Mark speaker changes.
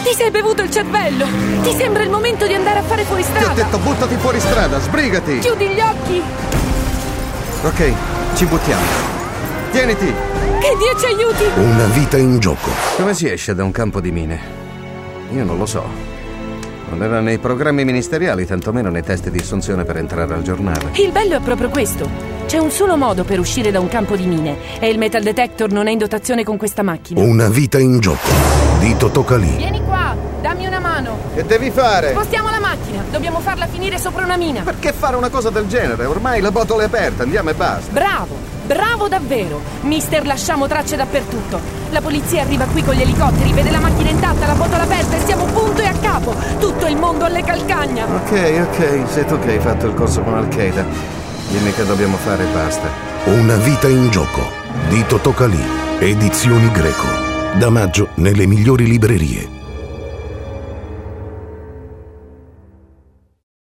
Speaker 1: Ti sei bevuto il cervello! Ti sembra il momento di andare a fare fuori
Speaker 2: Ti
Speaker 1: strada!
Speaker 2: ho detto buttati fuori strada, sbrigati!
Speaker 1: Chiudi gli occhi!
Speaker 2: Ok, ci buttiamo. Tieniti!
Speaker 1: Che Dio ci aiuti!
Speaker 3: Una vita in gioco.
Speaker 2: Come si esce da un campo di mine? Io non lo so. Non era nei programmi ministeriali, tantomeno nei test di assunzione per entrare al giornale.
Speaker 1: Il bello è proprio questo. C'è un solo modo per uscire da un campo di mine e il metal detector non è in dotazione con questa macchina.
Speaker 3: Una vita in gioco di Totocalì.
Speaker 1: Vieni qua, dammi una mano.
Speaker 2: Che devi fare?
Speaker 1: Spostiamo la macchina, dobbiamo farla finire sopra una mina.
Speaker 2: Perché fare una cosa del genere? Ormai la botola è aperta, andiamo e basta.
Speaker 1: Bravo davvero. Mister, lasciamo tracce dappertutto. La polizia arriva qui con gli elicotteri, vede la macchina intatta, la botola aperta e siamo punto e a capo. Tutto il mondo alle calcagna.
Speaker 2: Ok, sei tu che hai fatto il corso con Al-Qaeda. Dimmi che dobbiamo fare e basta.
Speaker 3: Una vita in gioco di Totocalì. Edizioni Greco. Da maggio nelle migliori librerie.